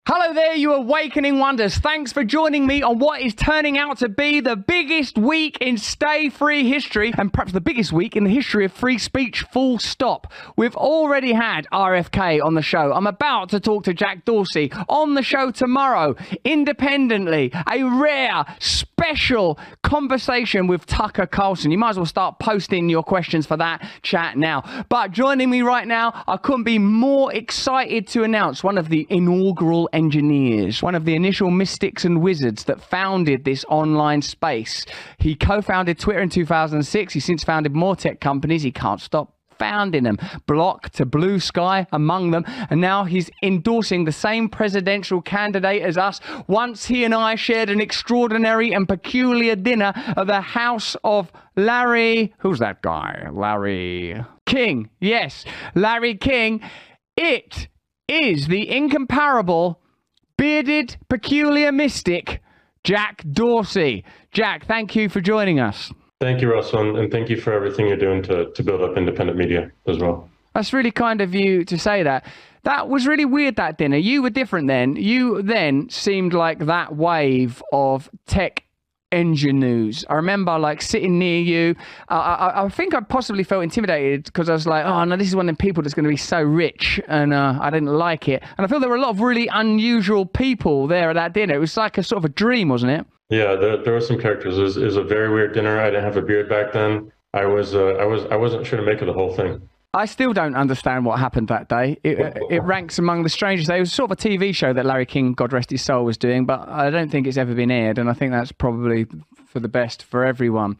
Hello there, you awakening wonders. Thanks for joining me on what is turning out to be the biggest week in Stay Free history, and perhaps the biggest week in the history of free speech, full stop. We've already had RFK on the show. I'm about to talk to Jack Dorsey on the show tomorrow, independently. A rare, special conversation with Tucker Carlson. You might as well start posting your questions for that chat now. But joining me right now, I couldn't be more excited to announce one of the inaugural engineers, one of the initial mystics and wizards that founded this online space. He co-founded Twitter in 2006. He's since founded more tech companies. He can't stop founding them, Block to Blue Sky among them, and now he's endorsing the same presidential candidate as us. Once he and I shared an extraordinary and peculiar dinner at the house of Larry, who's that guy? Larry King. Yes, Larry King. It is the incomparable, bearded, peculiar mystic, Jack Dorsey. Jack, thank you for joining us. Thank you, Russell, and thank you for everything you're doing to build up independent media as well. That's really kind of you to say that. That was really weird, that dinner. You were different then. You then seemed like that wave of tech ingenues. I remember like sitting near you. I think I possibly felt intimidated because I was like, oh no, this is one of the people that's going to be so rich, and I didn't like it. And I feel there were a lot of really unusual people there at that dinner. It was like a sort of a dream, wasn't it? Yeah, there were some characters. It was a very weird dinner. I didn't have a beard back then. I wasn't sure to make of the whole thing. I still don't understand what happened that day. It ranks among the strangest. It was sort of a TV show that Larry King, God rest his soul, was doing, but I don't think it's ever been aired, and I think that's probably for the best for everyone.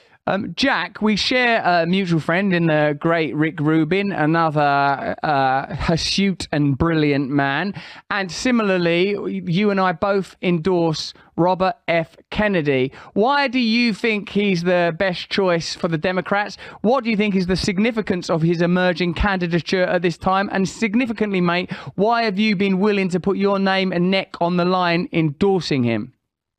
Jack, we share a mutual friend in the great Rick Rubin, another astute and brilliant man. And similarly, you and I both endorse Robert F. Kennedy. Why do you think he's the best choice for the Democrats? What do you think is the significance of his emerging candidature at this time? And significantly, mate, why have you been willing to put your name and neck on the line endorsing him?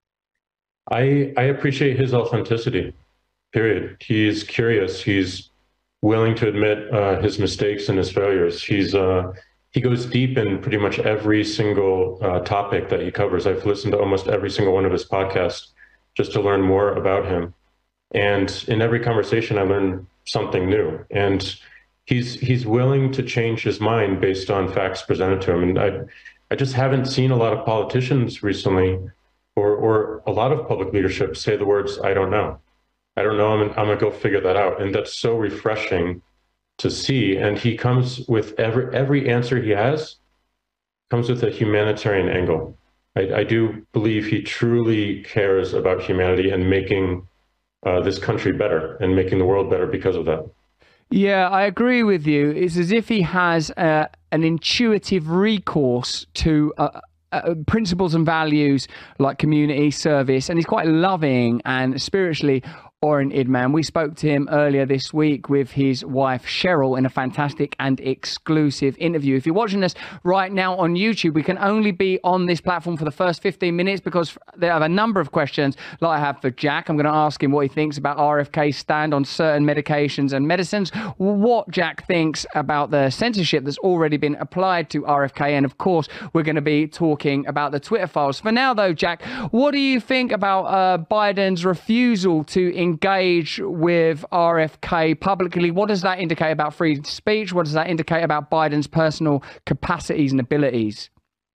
I appreciate his authenticity. Period. He's curious. He's willing to admit his mistakes and his failures. He goes deep in pretty much every single topic that he covers. I've listened to almost every single one of his podcasts just to learn more about him. And in every conversation, I learn something new. And he's willing to change his mind based on facts presented to him. And I just haven't seen a lot of politicians recently, or a lot of public leadership say the words, "I don't know. I don't know, I'm gonna go figure that out." And that's so refreshing to see. And he comes with every answer he has comes with a humanitarian angle. I do believe he truly cares about humanity and making this country better and making the world better because of that. Yeah, I agree with you. It's as if he has an intuitive recourse to principles and values like community service, and he's quite loving and spiritually oriented man. We spoke to him earlier this week with his wife Cheryl in a fantastic and exclusive interview. If you're watching us right now on YouTube, we can only be on this platform for the first 15 minutes because they have a number of questions that I have for Jack. I'm going to ask him what he thinks about RFK's stand on certain medications and medicines, what Jack thinks about the censorship that's already been applied to RFK, and of course we're going to be talking about the Twitter files. For now though, Jack, what do you think about Biden's refusal to engage with RFK publicly? What does that indicate about free speech? What does that indicate about Biden's personal capacities and abilities?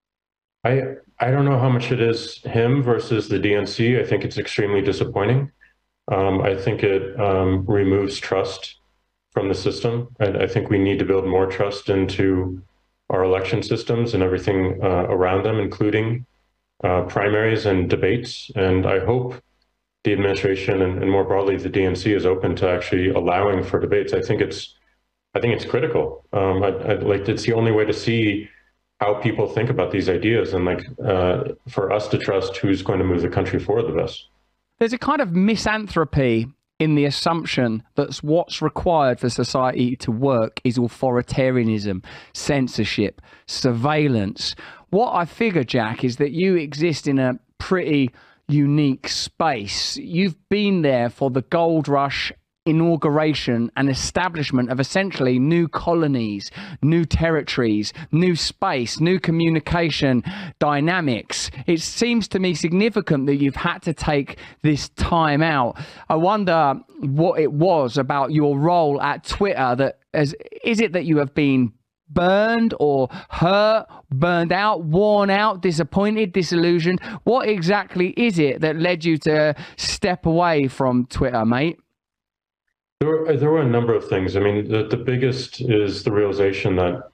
I don't know how much it is him versus the DNC. I think it's extremely disappointing. I think it removes trust from the system. I think we need to build more trust into our election systems and everything around them, including primaries and debates. And I hope the administration and more broadly the DNC is open to actually allowing for debates. I think it's critical. It's the only way to see how people think about these ideas, and for us to trust who's going to move the country forward the best. There's a kind of misanthropy in the assumption that what's required for society to work is authoritarianism, censorship, surveillance. What I figure, Jack, is that you exist in a pretty unique space. You've been there for the gold rush inauguration and establishment of essentially new colonies, new territories, new space, new communication dynamics. It seems to me significant that you've had to take this time out. I wonder what it was about your role at Twitter that is it that you have been burned or hurt, burned out, worn out, disappointed, disillusioned? What exactly is it that led you to step away from Twitter, mate? There were a number of things. I mean, the biggest is the realization that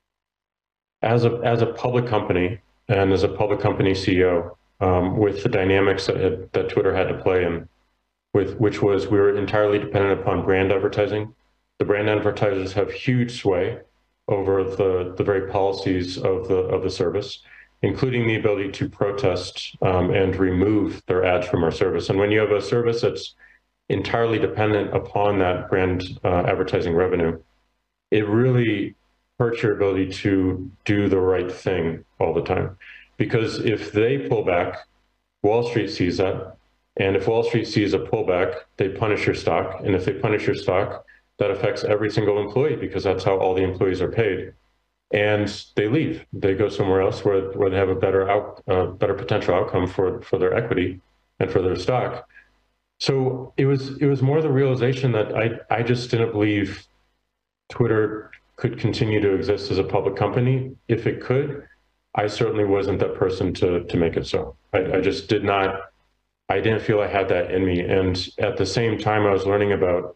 as a public company and as a public company CEO, with the dynamics that Twitter had to play in, which was we were entirely dependent upon brand advertising. The brand advertisers have huge sway over the very policies of the service, including the ability to protest and remove their ads from our service. And when you have a service that's entirely dependent upon that brand advertising revenue, it really hurts your ability to do the right thing all the time. Because if they pull back, Wall Street sees that. And if Wall Street sees a pullback, they punish your stock. And if they punish your stock, that affects every single employee because that's how all the employees are paid. And they leave. They go somewhere else where they have a better potential outcome for their equity and for their stock. So it was more the realization that I just didn't believe Twitter could continue to exist as a public company. If it could, I certainly wasn't that person to make it so. I just did not. I didn't feel I had that in me. And at the same time, I was learning about.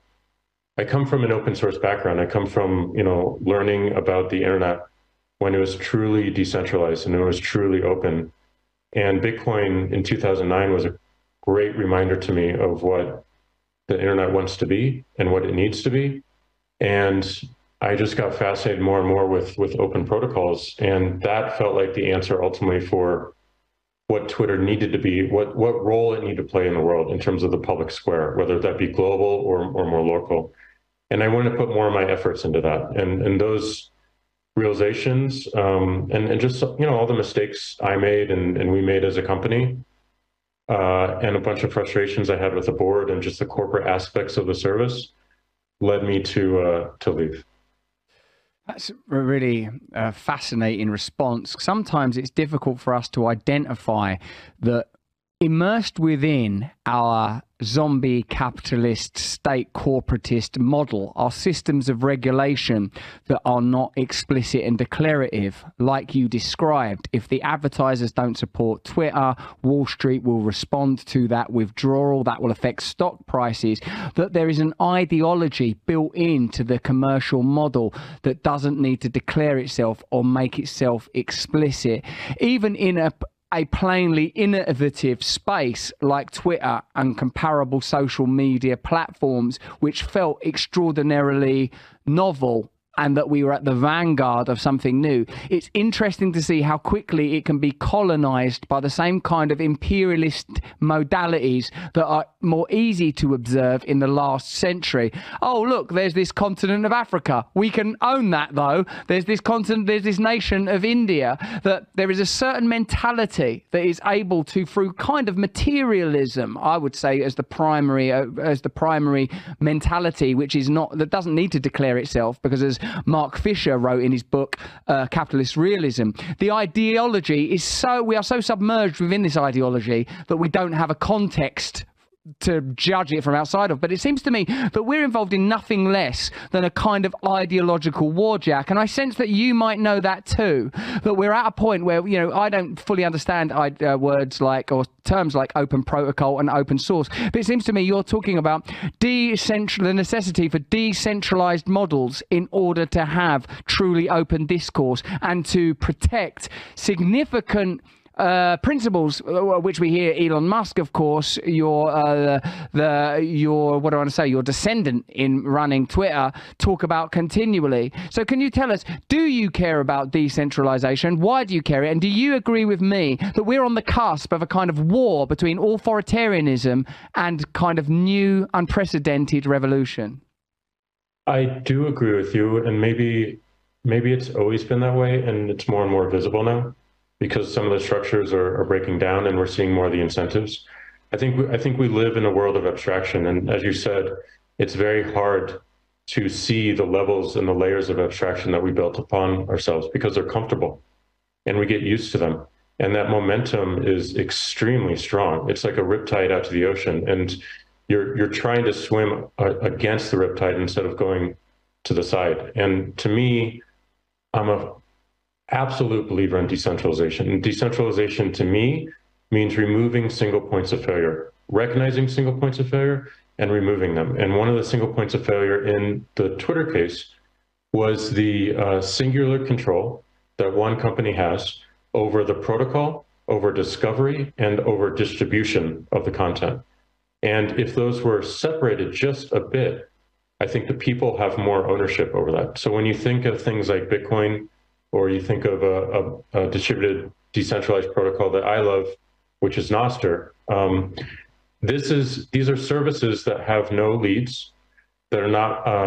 I come from an open source background. I come from, learning about the internet when it was truly decentralized and it was truly open. And Bitcoin in 2009 was a great reminder to me of what the internet wants to be and what it needs to be. And I just got fascinated more and more with open protocols. And that felt like the answer ultimately for what Twitter needed to be, what role it needed to play in the world in terms of the public square, whether that be global or more local. And I wanted to put more of my efforts into that. And those realizations and just, all the mistakes I made and we made as a company and a bunch of frustrations I had with the board and just the corporate aspects of the service led me to leave. That's a really fascinating response. Sometimes it's difficult for us to identify that immersed within our zombie capitalist state corporatist model are systems of regulation that are not explicit and declarative, like you described. If the advertisers don't support Twitter, Wall Street will respond to that withdrawal. That will affect stock prices. That there is an ideology built into the commercial model that doesn't need to declare itself or make itself explicit. Even in a plainly innovative space like Twitter and comparable social media platforms, which felt extraordinarily novel and that we were at the vanguard of something new. It's interesting to see how quickly it can be colonized by the same kind of imperialist modalities that are more easy to observe in the last century. Oh, look, there's this continent of Africa. We can own that, though. There's this continent, there's this nation of India, that there is a certain mentality that is able to, through kind of materialism, I would say, as the primary mentality, which is not, that doesn't need to declare itself, because as Mark Fisher wrote in his book, Capitalist Realism, the ideology is we are so submerged within this ideology that we don't have a context to judge it from outside of. But it seems to me that we're involved in nothing less than a kind of ideological war, Jack. And I sense that you might know that too, that we're at a point where, I don't fully understand words like, or terms like open protocol and open source. But it seems to me you're talking about the necessity for decentralized models in order to have truly open discourse and to protect significant principles, which we hear Elon Musk, of course, your descendant in running Twitter, talk about continually. So can you tell us, do you care about decentralization? Why do you care? And do you agree with me that we're on the cusp of a kind of war between authoritarianism and kind of new unprecedented revolution? I do agree with you, and maybe it's always been that way, and it's more and more visible now, because some of the structures are breaking down and we're seeing more of the incentives. I think we live in a world of abstraction. And as you said, it's very hard to see the levels and the layers of abstraction that we built upon ourselves because they're comfortable and we get used to them. And that momentum is extremely strong. It's like a riptide out to the ocean, and you're trying to swim against the riptide instead of going to the side. And to me, I'm a absolute believer in decentralization. And decentralization to me means removing single points of failure, recognizing single points of failure and removing them. And one of the single points of failure in the Twitter case was the singular control that one company has over the protocol, over discovery, and over distribution of the content. And if those were separated just a bit, I think the people have more ownership over that. So when you think of things like Bitcoin, or you think of a distributed, decentralized protocol that I love, which is Nostr, these are services that have no leads, that are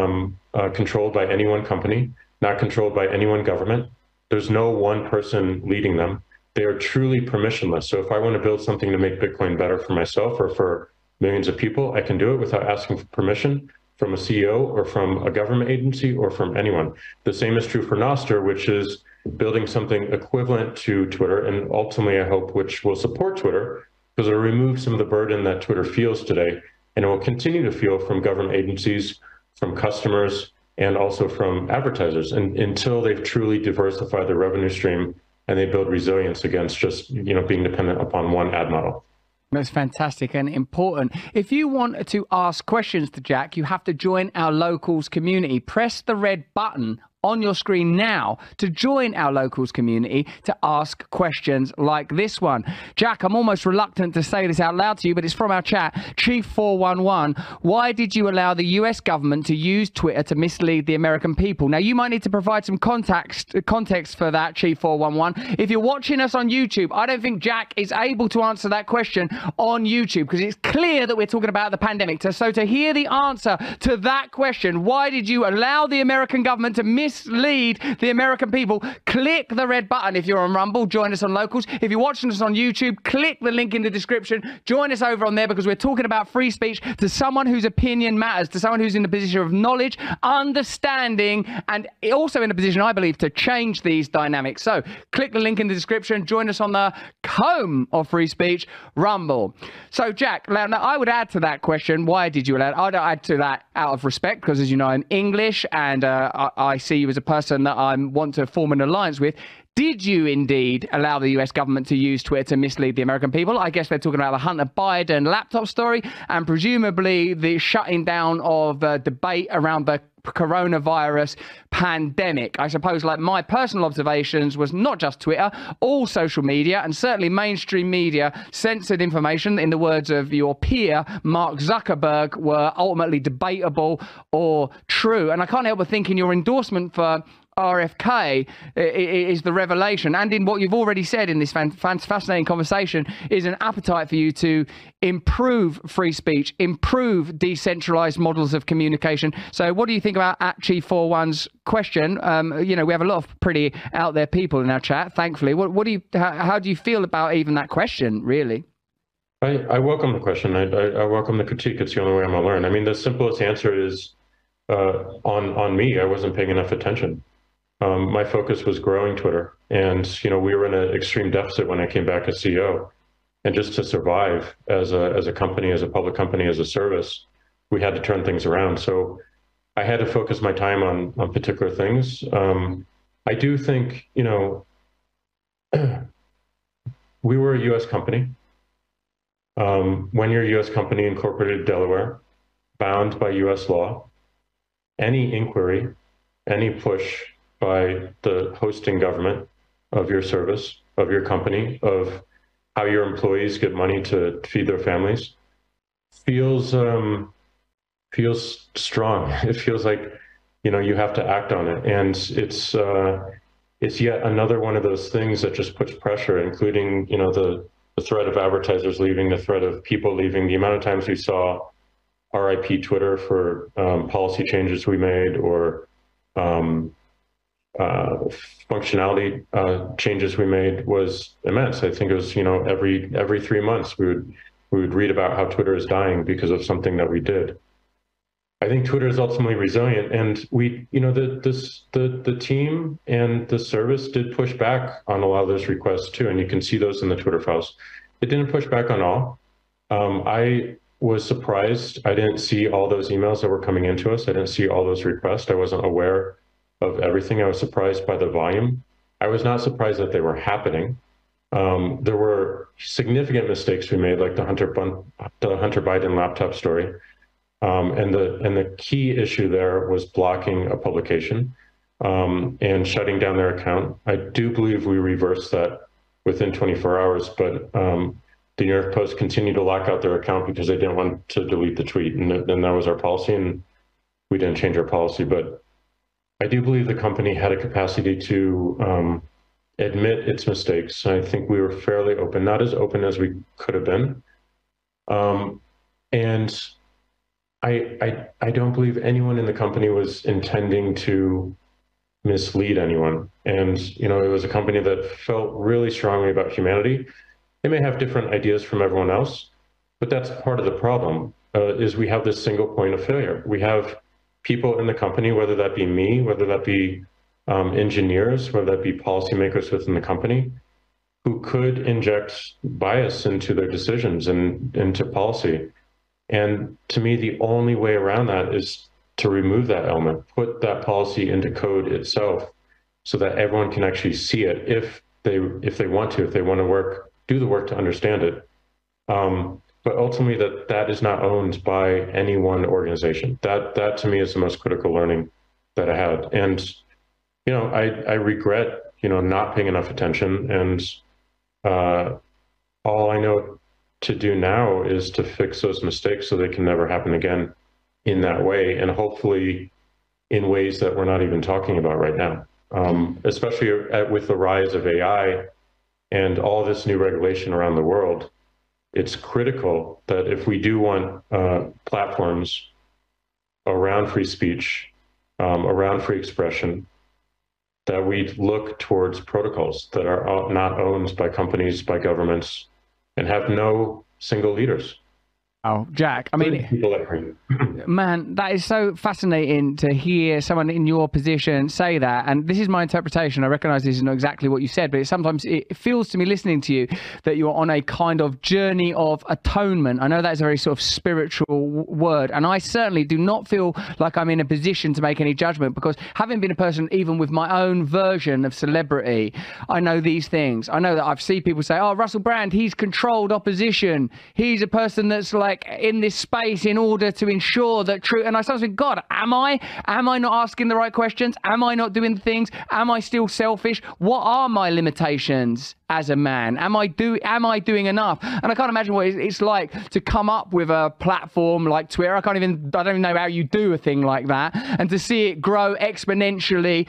not controlled by any one company, not controlled by any one government. There's no one person leading them. They are truly permissionless. So if I want to build something to make Bitcoin better for myself or for millions of people, I can do it without asking for permission from a CEO or from a government agency or from anyone. The same is true for Nostr, which is building something equivalent to Twitter, and ultimately, I hope, which will support Twitter, because it'll remove some of the burden that Twitter feels today, and it will continue to feel from government agencies, from customers, and also from advertisers, and until they've truly diversified their revenue stream and they build resilience against just being dependent upon one ad model. That's fantastic and important. If you want to ask questions to Jack, you have to join our locals community. Press the red button on your screen now to join our locals community to ask questions like this one. Jack, I'm almost reluctant to say this out loud to you, but it's from our chat. Chief411, why did you allow the US government to use Twitter to mislead the American people? Now, you might need to provide some context for that, Chief411. If you're watching us on YouTube, I don't think Jack is able to answer that question on YouTube because it's clear that we're talking about the pandemic. So to hear the answer to that question, why did you allow the American government to mislead the American people? Click the red button if you're on Rumble. Join us on Locals. If you're watching us on YouTube, click the link in the description. Join us over on there because we're talking about free speech to someone whose opinion matters, to someone who's in a position of knowledge, understanding, and also in a position, I believe, to change these dynamics. So click the link in the description. Join us on the home of free speech, Rumble. So Jack, now I would add to that question, why did you allow it? I'd add to that out of respect because, as you know, I'm English and I see you as a person that I want to form an alliance with. Did you indeed allow the US government to use Twitter to mislead the American people? I guess they're talking about the Hunter Biden laptop story and presumably the shutting down of debate around the coronavirus pandemic. I suppose, like, my personal observations was not just Twitter, all social media and certainly mainstream media censored information, in the words of your peer Mark Zuckerberg, were ultimately debatable or true. And I can't help but think in your endorsement for RFK is the revelation, and in what you've already said in this fascinating conversation, is an appetite for you to improve free speech, improve decentralized models of communication. So what do you think about at Chief41's question? We have a lot of pretty out there people in our chat, thankfully. How do you feel about even that question, really? I welcome the question. I welcome the critique. It's the only way I'm going to learn. I mean, the simplest answer is on me. I wasn't paying enough attention. My focus was growing Twitter, and we were in an extreme deficit when I came back as CEO. And just to survive as a company, as a public company, as a service, we had to turn things around. So I had to focus my time on particular things. I do think we were a U.S. company. When you're a U.S. company incorporated in Delaware, bound by U.S. law, any inquiry, any push by the hosting government of your service, of your company, of how your employees get money to feed their families, feels strong. It feels like you have to act on it, and it's yet another one of those things that just puts pressure, including the threat of advertisers leaving, the threat of people leaving, the amount of times we saw RIP Twitter for policy changes we made, or functionality changes we made was immense. I think it was every 3 months we would read about how Twitter is dying because of something that we did. I think Twitter is ultimately resilient, and the team and the service did push back on a lot of those requests too, and you can see those in the Twitter files. It didn't push back on all. I was surprised. I didn't see all those emails that were coming into us. I didn't see all those requests. I wasn't aware of everything. I was surprised by the volume. I was not surprised that they were happening. There were significant mistakes we made, like the Hunter Biden laptop story. And the key issue there was blocking a publication and shutting down their account. I do believe we reversed that within 24 hours, but the New York Post continued to lock out their account because they didn't want to delete the tweet, and that was our policy, and we didn't change our policy. But I do believe the company had a capacity to admit its mistakes. I think we were fairly open, not as open as we could have been. And I don't believe anyone in the company was intending to mislead anyone. And, it was a company that felt really strongly about humanity. They may have different ideas from everyone else, but that's part of the problem, is we have this single point of failure. We have people in the company, whether that be me, whether that be engineers, whether that be policymakers within the company, who could inject bias into their decisions and into policy. And to me, the only way around that is to remove that element, put that policy into code itself so that everyone can actually see it if they want to do the work to understand it. But ultimately that is not owned by any one organization. That to me is the most critical learning that I had. And, I regret, not paying enough attention. And all I know to do now is to fix those mistakes so they can never happen again in that way, and hopefully in ways that we're not even talking about right now, especially with the rise of AI and all this new regulation around the world. It's critical that if we do want platforms around free speech, around free expression, that we look towards protocols that are not owned by companies, by governments, and have no single leaders. Oh, Jack, I mean, man, that is so fascinating to hear someone in your position say that. And this is my interpretation. I recognize this is not exactly what you said, but sometimes it feels to me listening to you that you're on a kind of journey of atonement. I know that is a very sort of spiritual word, and I certainly do not feel like I'm in a position to make any judgment, because having been a person, even with my own version of celebrity, I know these things. I know that I've seen people say, oh, Russell Brand, he's controlled opposition. He's a person that's like in this space in order to ensure that true. And I started thinking, God, am I not asking the right questions? Am I not doing things? Am I still selfish? What are my limitations as a man? Am I doing enough? And I can't imagine what it's like to come up with a platform like Twitter. I don't even know how you do a thing like that, and to see it grow exponentially.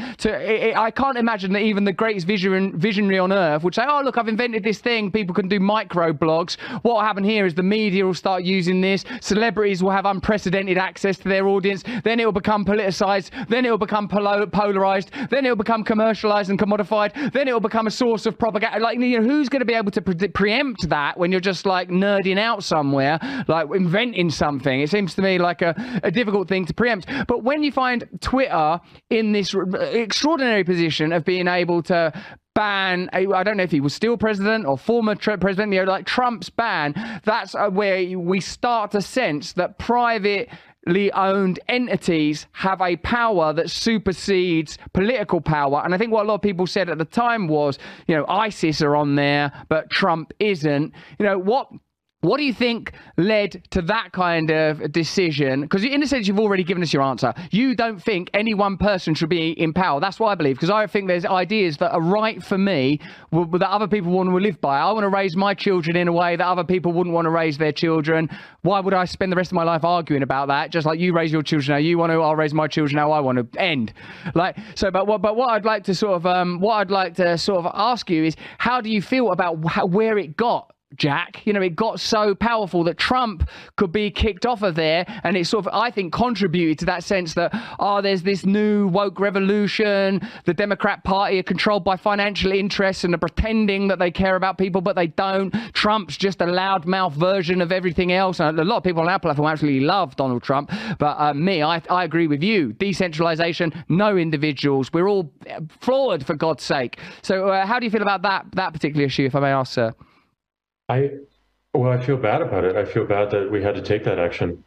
I can't imagine that even the greatest visionary on earth would say, oh, look, I've invented this thing. People can do micro blogs. What will happen here is the media will start using this. Celebrities will have unprecedented access to their audience. Then it will become politicized. Then it will become polarized. Then it will become commercialized and commodified. Then it will become a source of propaganda. Like, who's going to be able to preempt that when you're just like nerding out somewhere, like inventing something? It seems to me like a difficult thing to preempt. But when you find Twitter in this extraordinary position of being able to ban, I don't know if he was still president or former president, like Trump's ban, that's where we start to sense that privately owned entities have a power that supersedes political power. And I think what a lot of people said at the time was, ISIS are on there, but Trump isn't. What do you think led to that kind of decision? Because in a sense, you've already given us your answer. You don't think any one person should be in power. That's what I believe, because I think there's ideas that are right for me that other people want to live by. I want to raise my children in a way that other people wouldn't want to raise their children. Why would I spend the rest of my life arguing about that? Just like you raise your children how you want to, I'll raise my children how I want to. End. But what I'd like to sort of ask you is, how do you feel about where it got Jack. You know, it got so powerful that Trump could be kicked off of there, and it sort of, I think, contributed to that sense that, there's this new woke revolution, the Democrat Party are controlled by financial interests and are pretending that they care about people, but they don't. Trump's just a loudmouth version of everything else. And a lot of people on our platform absolutely love Donald Trump, but I agree with you. Decentralization, no individuals. We're all flawed, for God's sake. So how do you feel about that particular issue, if I may ask, sir? I feel bad about it. I feel bad that we had to take that action.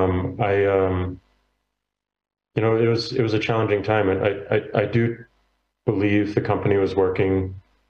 It was a challenging time, and I do believe the company was working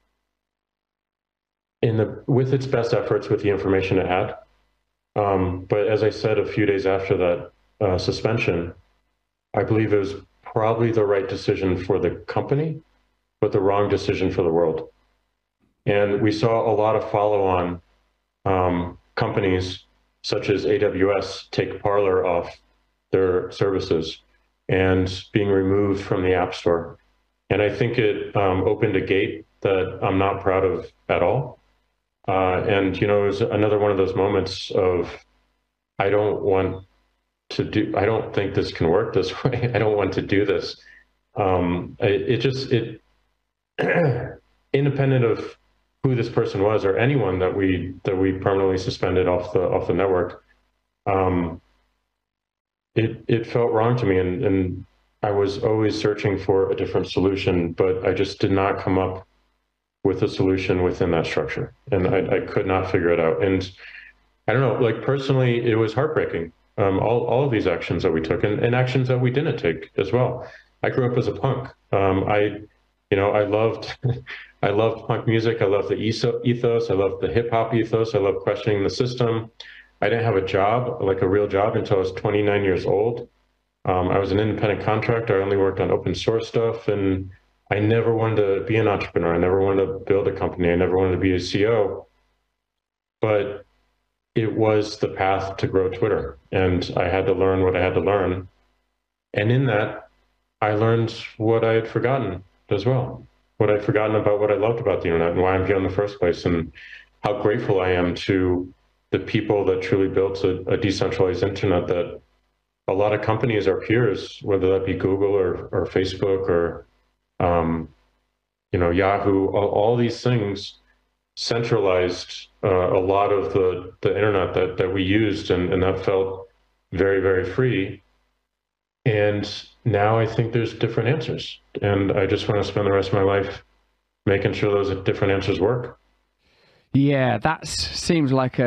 with its best efforts with the information it had. But as I said a few days after that suspension, I believe it was probably the right decision for the company, but the wrong decision for the world. And we saw a lot of follow-on companies such as AWS take Parler off their services and being removed from the App Store. And I think it opened a gate that I'm not proud of at all. And, it was another one of those moments of, I don't think this can work this way. I don't want to do this. Independent of who this person was or anyone that we permanently suspended off the network, it felt wrong to me, and I was always searching for a different solution, but I just did not come up with a solution within that structure, and I could not figure it out. And I don't know, like personally, it was heartbreaking. All of these actions that we took, and actions that we didn't take as well. I grew up as a punk. I loved punk music. I loved the ethos. I loved the hip hop ethos. I loved questioning the system. I didn't have a job, like a real job, until I was 29 years old. I was an independent contractor. I only worked on open source stuff, and I never wanted to be an entrepreneur. I never wanted to build a company. I never wanted to be a CEO. But it was the path to grow Twitter, and I had to learn what I had to learn. And in that, I learned what I had forgotten as well. What I'd forgotten about what I loved about the internet and why I'm here in the first place, and how grateful I am to the people that truly built a decentralized internet that a lot of companies, our peers, whether that be Google or Facebook or Yahoo, all these things centralized a lot of the internet that we used, and that felt very, very free. And now I think there's different answers, and I just want to spend the rest of my life making sure those different answers work. Yeah, that seems like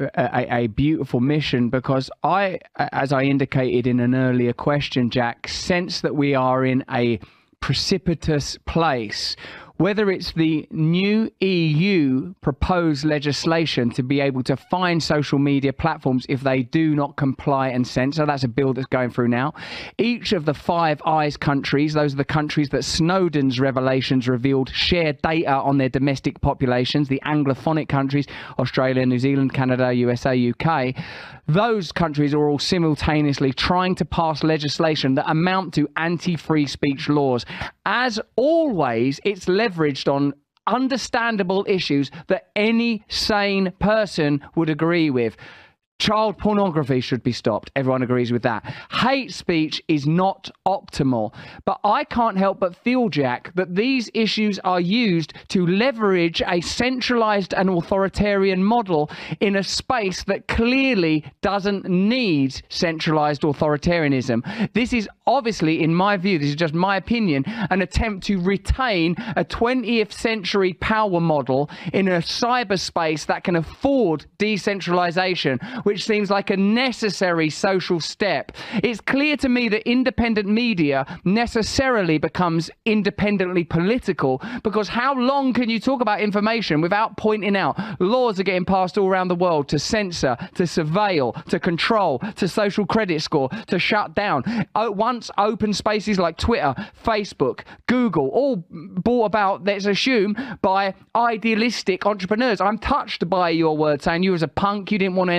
a beautiful mission, because I, as I indicated in an earlier question, Jack, sense that we are in a precipitous place. Whether it's the new EU proposed legislation to be able to fine social media platforms if they do not comply and censor, that's a bill that's going through now. Each of the Five Eyes countries, those are the countries that Snowden's revelations revealed share data on their domestic populations, the Anglophonic countries, Australia, New Zealand, Canada, USA, UK, those countries are all simultaneously trying to pass legislation that amount to anti-free speech laws. As always, it's leveraged on understandable issues that any sane person would agree with. Child pornography should be stopped. Everyone agrees with that. Hate speech is not optimal. But I can't help but feel, Jack, that these issues are used to leverage a centralized and authoritarian model in a space that clearly doesn't need centralized authoritarianism. This is obviously, in my view, this is just my opinion, an attempt to retain a 20th century power model in a cyberspace that can afford decentralization, which seems like a necessary social step. It's clear to me that independent media necessarily becomes independently political, because how long can you talk about information without pointing out laws are getting passed all around the world to censor, to surveil, to control, to social credit score, to shut down? Once open spaces like Twitter, Facebook, Google, all brought about, let's assume, by idealistic entrepreneurs. I'm touched by your words saying you as a punk, you didn't want to end up a CEO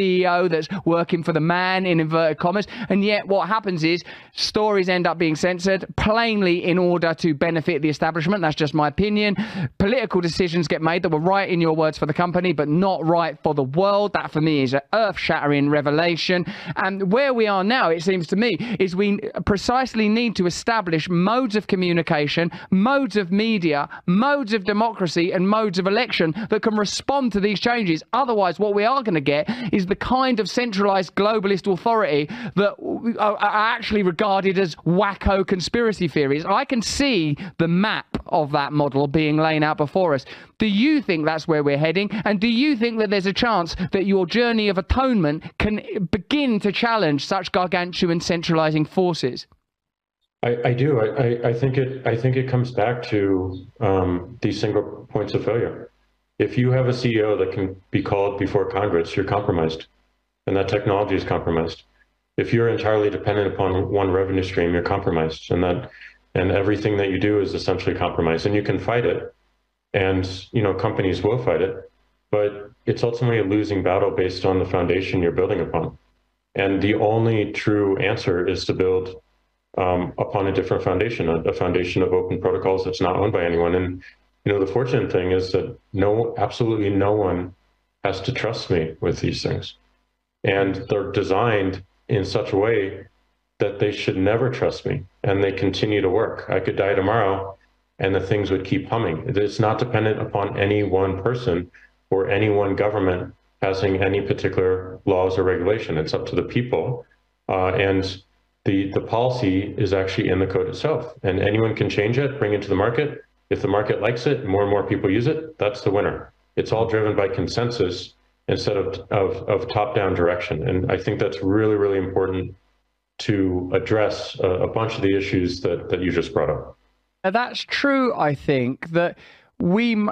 CEO that's working for the man, in inverted commas. And yet what happens is stories end up being censored plainly in order to benefit the establishment. That's just my opinion. Political decisions get made that were right, in your words, for the company, but not right for the world. That for me is an earth-shattering revelation. And where we are now, it seems to me, is we precisely need to establish modes of communication, modes of media, modes of democracy, and modes of election that can respond to these changes. Otherwise, what we are going to get is the kind of centralized globalist authority that are actually regarded as wacko conspiracy theories. I can see the map of that model being laid out before us. Do you think that's where we're heading? And do you think that there's a chance that your journey of atonement can begin to challenge such gargantuan centralizing forces? I do. I think it comes back to these single points of failure. If you have a CEO that can be called before Congress, you're compromised, and that technology is compromised. If you're entirely dependent upon one revenue stream, you're compromised, and everything that you do is essentially compromised. And you can fight it, and companies will fight it, but it's ultimately a losing battle based on the foundation you're building upon. And the only true answer is to build upon a different foundation, a foundation of open protocols that's not owned by anyone. And the fortunate thing is that absolutely no one has to trust me with these things. And they're designed in such a way that they should never trust me, and they continue to work. I could die tomorrow and the things would keep humming. It's not dependent upon any one person or any one government passing any particular laws or regulation. It's up to the people. And the policy is actually in the code itself, and anyone can change it, bring it to the market. If the market likes it, more and more people use it, that's the winner. It's all driven by consensus instead of top-down direction. And I think that's really, really important to address a bunch of the issues that you just brought up. That's true, I think, that in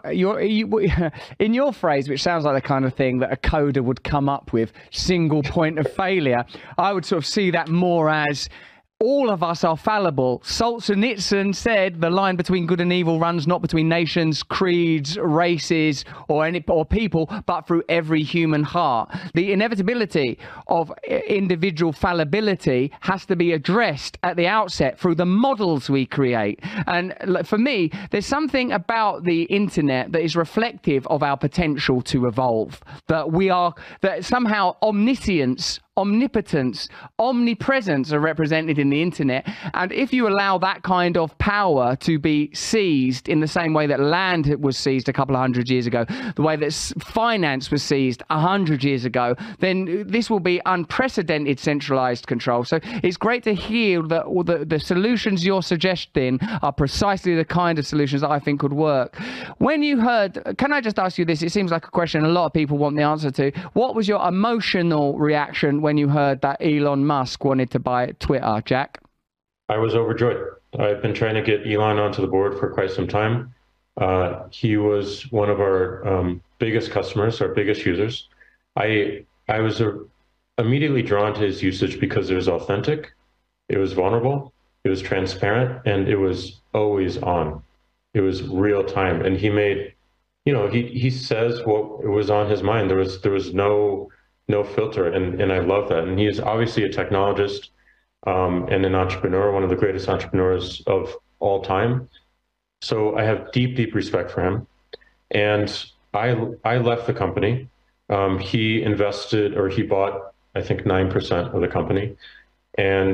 your phrase, which sounds like the kind of thing that a coder would come up with, single point of failure, I would sort of see that more as all of us are fallible. Solzhenitsyn said the line between good and evil runs not between nations, creeds, races, or people, but through every human heart. The inevitability of individual fallibility has to be addressed at the outset through the models we create. And for me, there's something about the internet that is reflective of our potential to evolve. That somehow omniscience, omnipotence, omnipresence are represented in the internet. And if you allow that kind of power to be seized in the same way that land was seized a couple of hundred years ago, the way that finance was seized 100 years ago, then this will be unprecedented centralized control. So it's great to hear that the solutions you're suggesting are precisely the kind of solutions that I think would work. When you heard, can I just ask you this? It seems like a question a lot of people want the answer to. What was your emotional reaction when you heard that Elon Musk wanted to buy Twitter, Jack? I was overjoyed. I've been trying to get Elon onto the board for quite some time. He was one of our biggest customers, our biggest users. I was immediately drawn to his usage because it was authentic, it was vulnerable, it was transparent, and it was always on. It was real time. And he made, he says what was on his mind. There was no filter, and I love that. And he is obviously a technologist and an entrepreneur, one of the greatest entrepreneurs of all time. So I have deep, deep respect for him. And I left the company. He invested, or he bought, I think, 9% of the company, and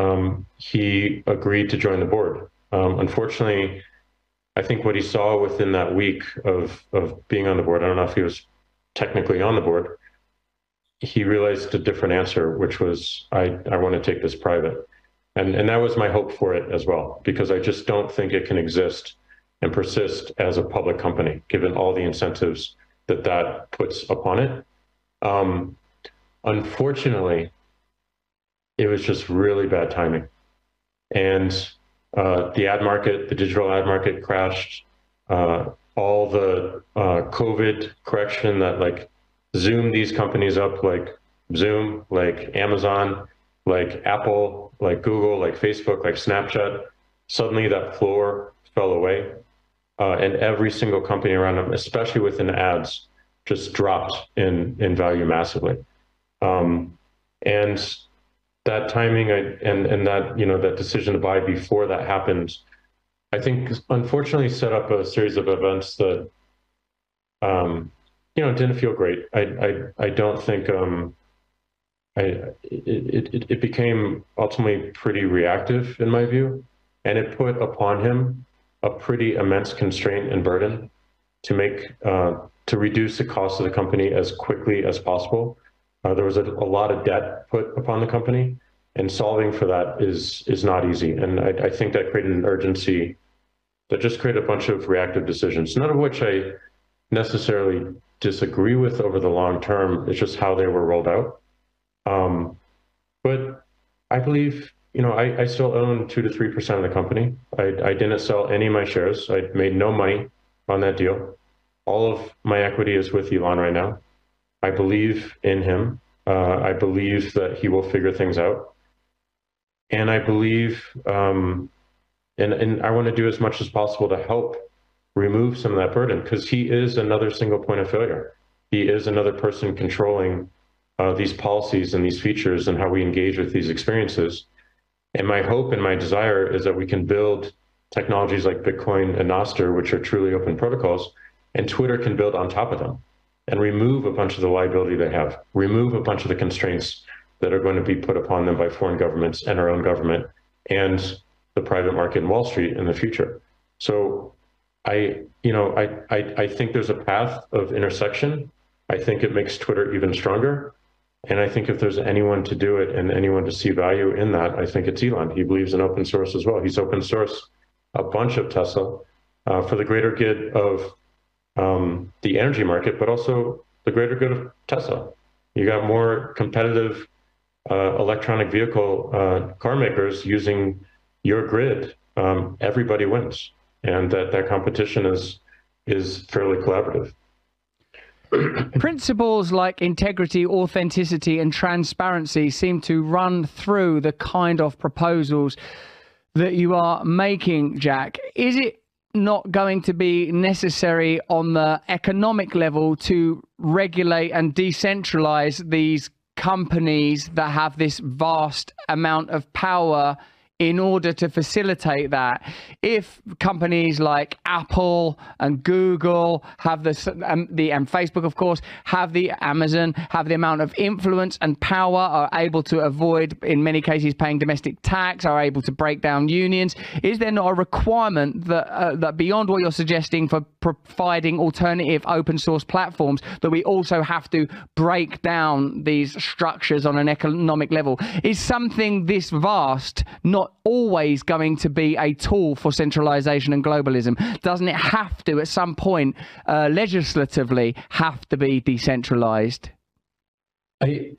he agreed to join the board. Unfortunately, I think what he saw within that week of being on the board, I don't know if he was technically on the board, he realized a different answer, which was, I want to take this private. And that was my hope for it as well, because I just don't think it can exist and persist as a public company, given all the incentives that puts upon it. Unfortunately, it was just really bad timing. And the ad market, the digital ad market crashed. All the COVID correction that zoomed these companies up, like Zoom, like Amazon, like Apple, like Google, like Facebook, like Snapchat, suddenly that floor fell away. And every single company around them, especially within ads, just dropped in value massively. And that timing and that, that decision to buy before that happened, I think unfortunately set up a series of events that, didn't feel great. I don't think, it became ultimately pretty reactive in my view, and it put upon him a pretty immense constraint and burden to reduce the cost of the company as quickly as possible. There was a lot of debt put upon the company, and solving for that is not easy. And I think that created an urgency that just created a bunch of reactive decisions, none of which I necessarily disagree with over the long term. It's just how they were rolled out. But I believe, I still own 2 to 3% of the company. I didn't sell any of my shares. I made no money on that deal. All of my equity is with Elon right now. I believe in him. I believe that he will figure things out. And I believe, and I want to do as much as possible to help remove some of that burden, because he is another single point of failure. He is another person controlling these policies and these features and how we engage with these experiences. And my hope and my desire is that we can build technologies like Bitcoin and Nostr, which are truly open protocols, and Twitter can build on top of them and remove a bunch of the liability they have, remove a bunch of the constraints that are going to be put upon them by foreign governments and our own government and the private market and Wall Street in the future. So I think there's a path of intersection. I think it makes Twitter even stronger. And I think if there's anyone to do it and anyone to see value in that, I think it's Elon. He believes in open source as well. He's open sourced a bunch of Tesla for the greater good of the energy market, but also the greater good of Tesla. You got more competitive electronic vehicle car makers using your grid. Everybody wins, and that competition is fairly collaborative. Principles like integrity, authenticity, and transparency seem to run through the kind of proposals that you are making, Jack. Is it not going to be necessary on the economic level to regulate and decentralize these companies that have this vast amount of power in order to facilitate that? If companies like Apple and Google have this, and Facebook, of course, have the Amazon, have the amount of influence and power, are able to avoid, in many cases, paying domestic tax, are able to break down unions, is there not a requirement that, that beyond what you're suggesting for providing alternative open source platforms, that we also have to break down these structures on an economic level? Is something this vast not always going to be a tool for centralization and globalism? Doesn't it have to, at some point, legislatively, have to be decentralized? I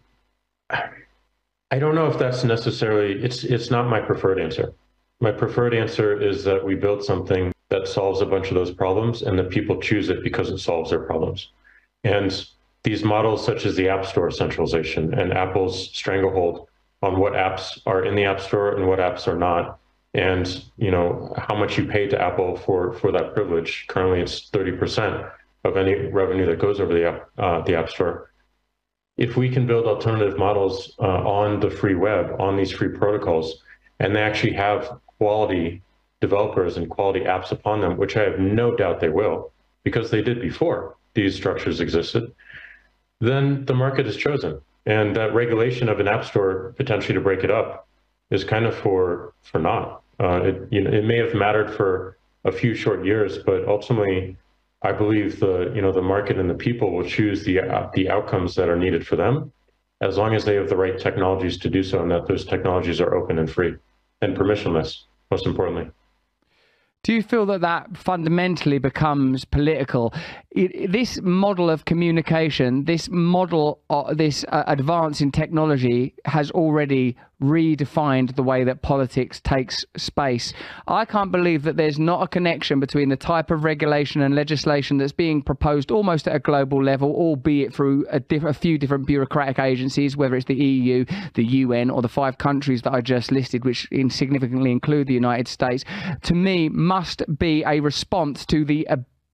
don't know if that's necessarily, it's not my preferred answer. My preferred answer is that we build something that solves a bunch of those problems and that people choose it because it solves their problems. And these models, such as the App Store centralization and Apple's stranglehold on what apps are in the App Store and what apps are not, and how much you pay to Apple for that privilege. Currently, it's 30% of any revenue that goes over the App Store. If we can build alternative models on the free web, on these free protocols, and they actually have quality developers and quality apps upon them, which I have no doubt they will, because they did before these structures existed, then the market is chosen. And that regulation of an app store potentially to break it up is kind of for naught. It may have mattered for a few short years, but ultimately, I believe the market and the people will choose the outcomes that are needed for them, as long as they have the right technologies to do so, and that those technologies are open and free and permissionless, most importantly. Do you feel that that fundamentally becomes political? This model of communication, this model, this advance in technology has already redefined the way that politics takes space. I can't believe that there's not a connection between the type of regulation and legislation that's being proposed almost at a global level, albeit through a few different bureaucratic agencies, whether it's the EU, the UN, or the 5 countries that I just listed, which significantly include the United States, to me must be a response to the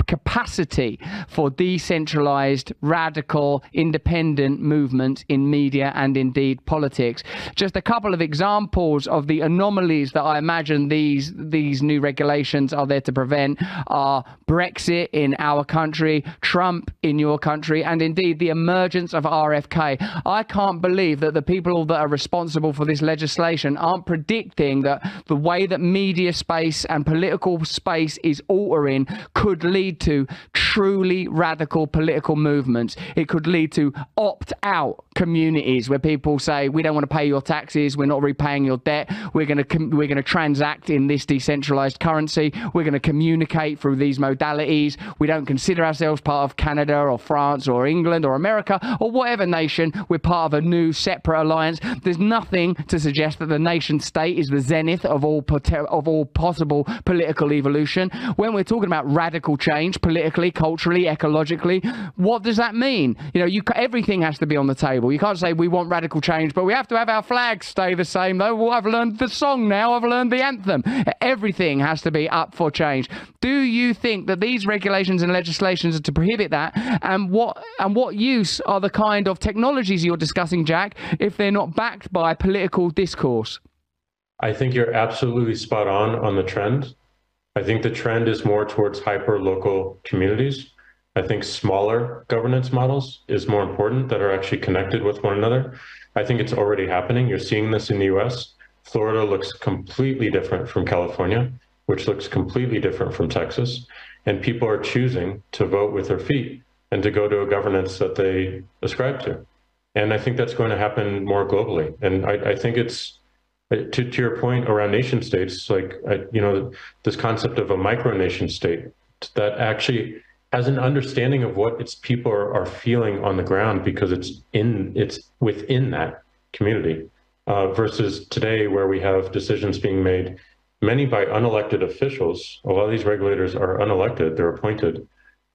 capacity for decentralized, radical, independent movement in media and indeed politics. Just a couple of examples of the anomalies that I imagine these new regulations are there to prevent are Brexit in our country, Trump in your country, and indeed the emergence of RFK. I can't believe that the people that are responsible for this legislation aren't predicting that the way that media space and political space is altering could lead to truly radical political movements. It could lead to opt-out communities where people say, we don't want to pay your taxes, we're not repaying your debt, we're going to transact in this decentralized currency, we're going to communicate through these modalities, we don't consider ourselves part of Canada or France or England or America or whatever nation, we're part of a new separate alliance. There's nothing to suggest that the nation state is the zenith of all possible political evolution. When we're talking about radical change politically, culturally, ecologically, what does that mean? You know, everything has to be on the table. You can't say we want radical change, but we have to have our flags stay the same though. Well, I've learned the song now, I've learned the anthem. Everything has to be up for change. Do you think that these regulations and legislations are to prohibit that? And what use are the kind of technologies you're discussing, Jack, if they're not backed by political discourse? I think you're absolutely spot on the trend. I think the trend is more towards hyper-local communities. I think smaller governance models is more important that are actually connected with one another. I think it's already happening. You're seeing this in the US. Florida looks completely different from California, which looks completely different from Texas. And people are choosing to vote with their feet and to go to a governance that they ascribe to. And I think that's going to happen more globally. And I think it's, to your point around nation states, like, this concept of a micronation state that actually has an understanding of what its people are feeling on the ground because it's within that community, versus today where we have decisions being made, many by unelected officials. A lot of these regulators are unelected, they're appointed,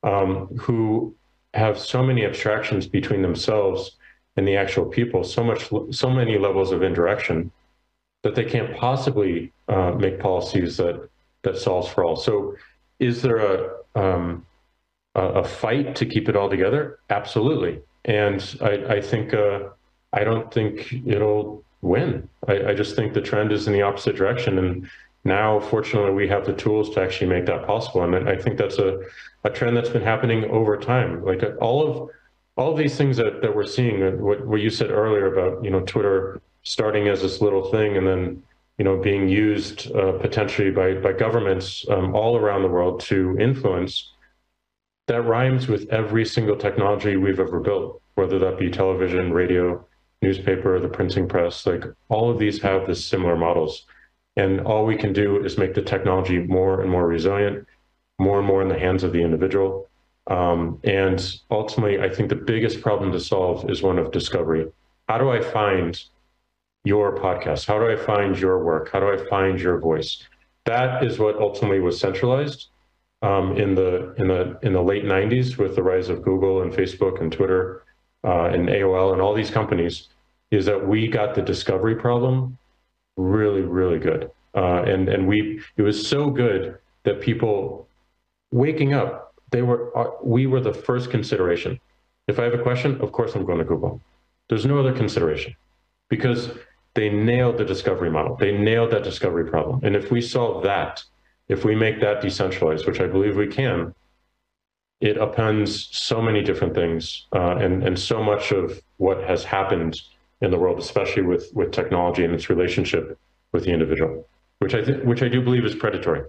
who have so many abstractions between themselves and the actual people, so many levels of indirection that they can't possibly make policies that solves for all. So is there a fight to keep it all together? Absolutely. And I think, I don't think it'll win. I just think the trend is in the opposite direction. And now, fortunately, we have the tools to actually make that possible. And I think that's a trend that's been happening over time. Like all of these things that we're seeing, what you said earlier about, Twitter starting as this little thing and then, being used potentially by governments all around the world to influence, that rhymes with every single technology we've ever built, whether that be television, radio, newspaper, the printing press. Like, all of these have this similar models. And all we can do is make the technology more and more resilient, more and more in the hands of the individual. And ultimately, I think the biggest problem to solve is one of discovery. How do I find your podcast? How do I find your work? How do I find your voice? That is what ultimately was centralized in the late 90s with the rise of Google and Facebook and Twitter and AOL and all these companies, is that we got the discovery problem really, really good. And it was so good that people waking up, we were the first consideration. If I have a question, of course I'm going to Google. There's no other consideration, because they nailed the discovery model. They nailed that discovery problem. And if we solve that, if we make that decentralized, which I believe we can, it upends so many different things, and so much of what has happened in the world, especially with technology and its relationship with the individual, which I do believe is predatory.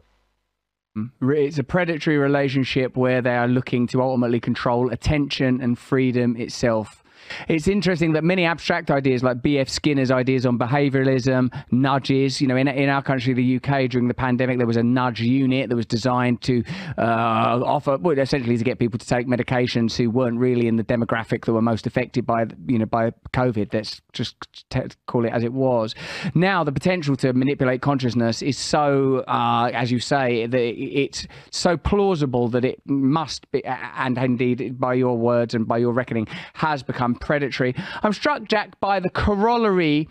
It's a predatory relationship where they are looking to ultimately control attention and freedom itself. It's interesting that many abstract ideas like B.F. Skinner's ideas on behavioralism, nudges, in our country, the UK, during the pandemic, there was a nudge unit that was designed to offer, well, essentially to get people to take medications who weren't really in the demographic that were most affected by COVID. Let's just call it as it was. Now, the potential to manipulate consciousness is so, as you say, that it's so plausible that it must be, and indeed, by your words and by your reckoning, has become predatory. I'm struck, Jack, by the corollary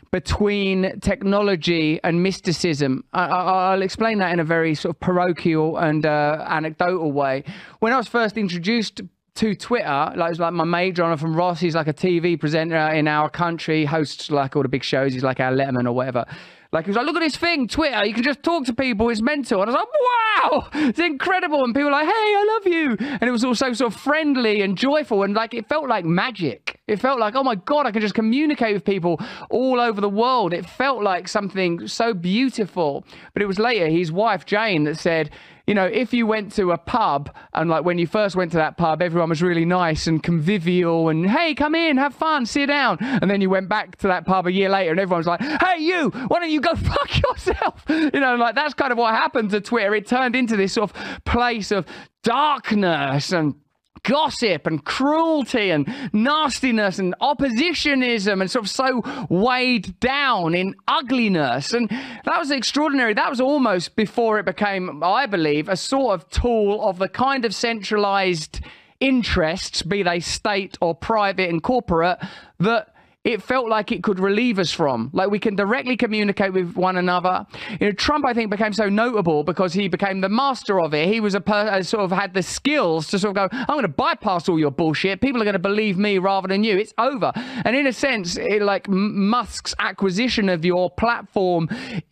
between technology and mysticism. I'll explain that in a very sort of parochial and anecdotal way. When I was first introduced to Twitter, like, it was like my mate Jonathan Ross, he's like a TV presenter in our country, hosts like all the big shows, he's like our Letterman or whatever. Like, he was like, look at this thing, Twitter, you can just talk to people, it's mental. And I was like, wow, it's incredible. And people were like, hey, I love you. And it was also sort of friendly and joyful, and like, it felt like magic. It felt like, oh my God, I can just communicate with people all over the world. It felt like something so beautiful. But it was later his wife, Jane, that said, you know, if you went to a pub and like when you first went to that pub, everyone was really nice and convivial and, hey, come in, have fun, sit down. And then you went back to that pub a year later and everyone was like, hey, you, why don't you go fuck yourself? You know, like that's kind of what happened to Twitter. It turned into this sort of place of darkness and gossip and cruelty and nastiness and oppositionism, and sort of so weighed down in ugliness. And that was extraordinary. That was almost before it became, I believe, a sort of tool of the kind of centralized interests, be they state or private and corporate, that it felt like it could relieve us from. Like, we can directly communicate with one another. You know, Trump, I think, became so notable because he became the master of it. He was sort of had the skills to sort of go, I'm going to bypass all your bullshit. People are going to believe me rather than you. It's over. And in a sense, like Musk's acquisition of your platform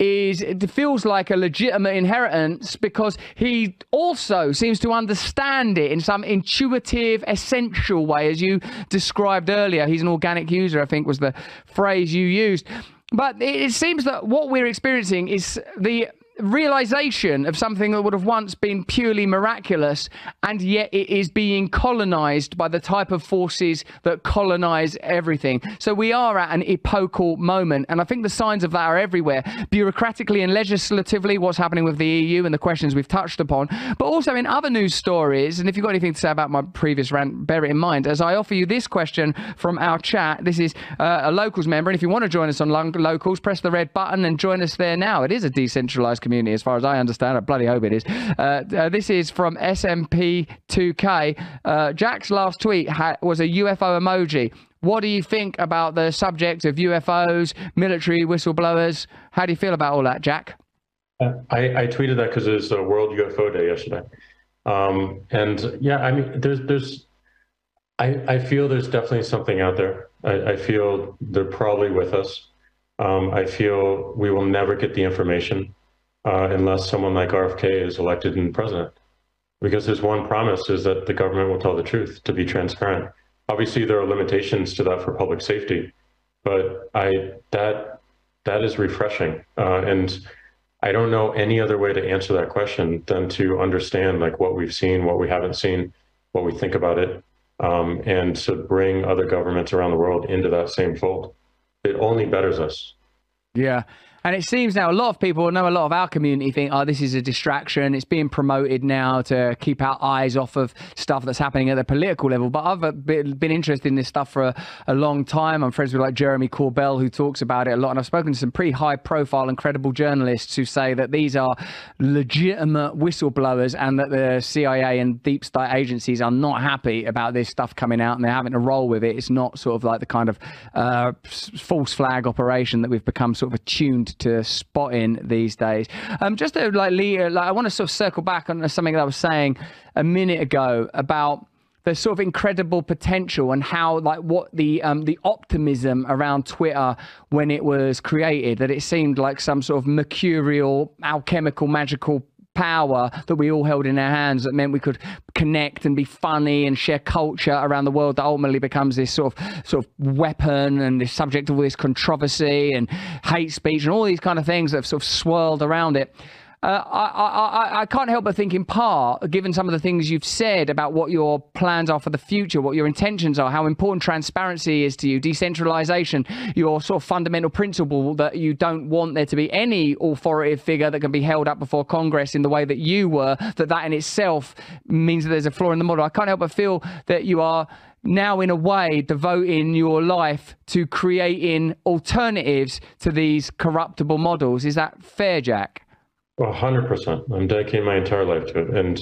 it feels like a legitimate inheritance, because he also seems to understand it in some intuitive, essential way, as you described earlier. He's an organic user, I think was the phrase you used. But it seems that what we're experiencing is the realization of something that would have once been purely miraculous, and yet it is being colonized by the type of forces that colonize everything. So we are at an epochal moment, and I think the signs of that are everywhere. Bureaucratically and legislatively, what's happening with the EU and the questions we've touched upon, but also in other news stories. And if you've got anything to say about my previous rant, bear it in mind as I offer you this question from our chat. This is a Locals member, and if you want to join us on Locals, press the red button and join us there now. It is a decentralized community, as far as I understand. I bloody hope it is. This is from SMP2K. Jack's last tweet was a UFO emoji. What do you think about the subject of UFOs, military whistleblowers? How do you feel about all that, Jack? I tweeted that because it was a World UFO Day yesterday. And yeah, I mean, I feel there's definitely something out there. I feel they're probably with us. I feel we will never get the information unless someone like RFK is elected and president. Because his one promise is that the government will tell the truth, to be transparent. Obviously, there are limitations to that for public safety, but that is refreshing. And I don't know any other way to answer that question than to understand like what we've seen, what we haven't seen, what we think about it, and to bring other governments around the world into that same fold. It only betters us. Yeah. And it seems now a lot of people, know a lot of our community think, oh, this is a distraction. It's being promoted now to keep our eyes off of stuff that's happening at the political level. But I've been interested in this stuff for a long time. I'm friends with like Jeremy Corbell, who talks about it a lot. And I've spoken to some pretty high profile and credible journalists who say that these are legitimate whistleblowers, and that the CIA and deep state agencies are not happy about this stuff coming out, and they're having to roll with it. It's not sort of like the kind of false flag operation that we've become sort of attuned to spotting these days. Just to I want to sort of circle back on something that I was saying a minute ago about the sort of incredible potential and how, like, what the optimism around Twitter when it was created, that it seemed like some sort of mercurial, alchemical, magical power that we all held in our hands, that meant we could connect and be funny and share culture around the world, that ultimately becomes this sort of weapon and this subject of all this controversy and hate speech and all these kind of things that have sort of swirled around it. I can't help but think, in part, given some of the things you've said about what your plans are for the future, what your intentions are, how important transparency is to you, decentralization, your sort of fundamental principle that you don't want there to be any authoritative figure that can be held up before Congress in the way that you were, that in itself means that there's a flaw in the model. I can't help but feel that you are now, in a way, devoting your life to creating alternatives to these corruptible models. Is that fair, Jack? 100%. I'm dedicating my entire life to it. And